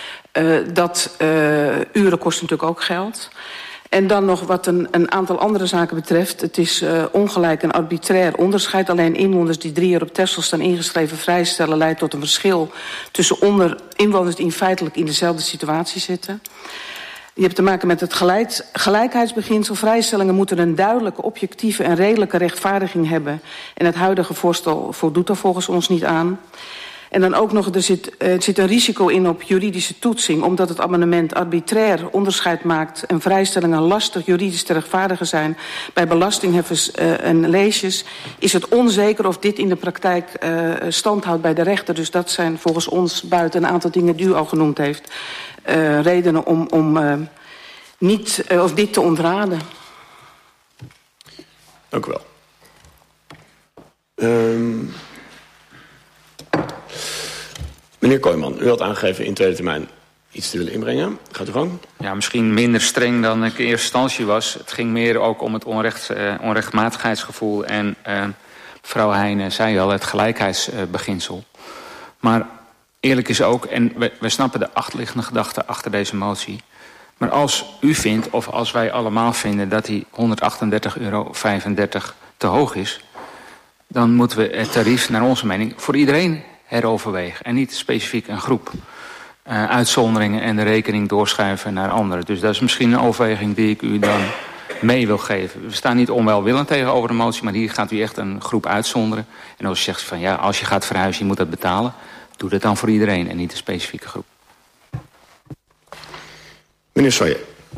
uren kost natuurlijk ook geld. En dan nog wat een aantal andere zaken betreft. Het is ongelijk en arbitrair onderscheid. Alleen inwoners die 3 jaar op Texel staan ingeschreven vrijstellen leidt tot een verschil tussen inwoners die feitelijk in dezelfde situatie zitten. Je hebt te maken met het gelijkheidsbeginsel. Vrijstellingen moeten een duidelijke, objectieve en redelijke rechtvaardiging hebben. En het huidige voorstel voldoet er volgens ons niet aan. En dan ook nog, er zit een risico in op juridische toetsing, omdat het amendement arbitrair onderscheid maakt en vrijstellingen lastig juridisch te rechtvaardigen zijn bij belastingheffers en leesjes, is het onzeker of dit in de praktijk stand houdt bij de rechter. Dus dat zijn volgens ons, buiten een aantal dingen die u al genoemd heeft, redenen om niet of dit te ontraden. Dank u wel. Meneer Kooijman, u had aangegeven in tweede termijn iets te willen inbrengen. Gaat u gang. Ja, misschien minder streng dan ik in eerste instantie was. Het ging meer ook om het onrechtmatigheidsgevoel. En mevrouw Heijnen zei al, het gelijkheidsbeginsel. Maar eerlijk is ook, en we snappen de achterliggende gedachte achter deze motie. Maar als u vindt, of als wij allemaal vinden, dat die €138,35 te hoog is, dan moeten we het tarief, naar onze mening, voor iedereen heroverwegen. En niet specifiek een groep. Uitzonderingen en de rekening doorschuiven naar anderen. Dus dat is misschien een overweging die ik u dan mee wil geven. We staan niet onwelwillend tegenover de motie, maar hier gaat u echt een groep uitzonderen. En als je zegt van ja, als je gaat verhuizen, je moet dat betalen, doe dat dan voor iedereen en niet een specifieke groep. Meneer Soyer.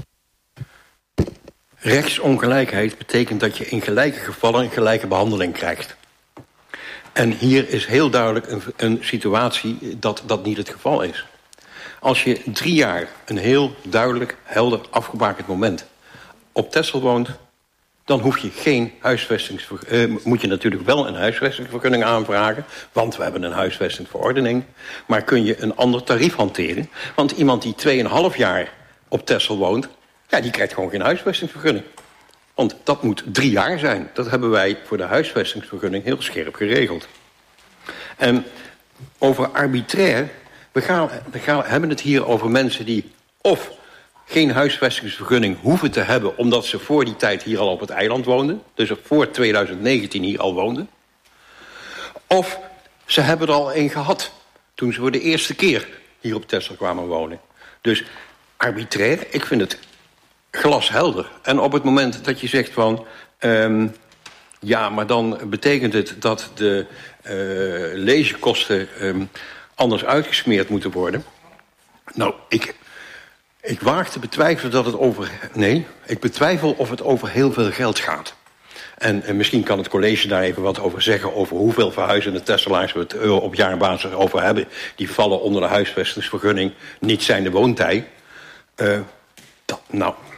Rechtsongelijkheid betekent dat je in gelijke gevallen een gelijke behandeling krijgt. En hier is heel duidelijk een situatie dat dat niet het geval is. Als je 3 jaar een heel duidelijk, helder, afgebakend moment op Texel woont, dan hoef je geen moet je natuurlijk wel een huisvestingsvergunning aanvragen, want we hebben een huisvestingsverordening. Maar kun je een ander tarief hanteren? Want iemand die 2,5 jaar op Texel woont, ja, die krijgt gewoon geen huisvestingsvergunning. Want dat moet 3 jaar zijn. Dat hebben wij voor de huisvestingsvergunning heel scherp geregeld. En over arbitrair, we hebben het hier over mensen die of geen huisvestingsvergunning hoeven te hebben, omdat ze voor die tijd hier al op het eiland woonden, dus voor 2019 hier al woonden. Of ze hebben er al een gehad toen ze voor de eerste keer hier op Texel kwamen wonen. Dus arbitrair, ik vind het glashelder. En op het moment dat je zegt van ja, maar dan betekent het dat de legekosten anders uitgesmeerd moeten worden. Nou, ik waag te betwijfelen dat het over... Nee, ik betwijfel of het over heel veel geld gaat. En misschien kan het college daar even wat over zeggen, over hoeveel verhuizende Tesselaars we het op jaarbasis over hebben. Die vallen onder de huisvestingsvergunning, niet zijn de woontij. Nou,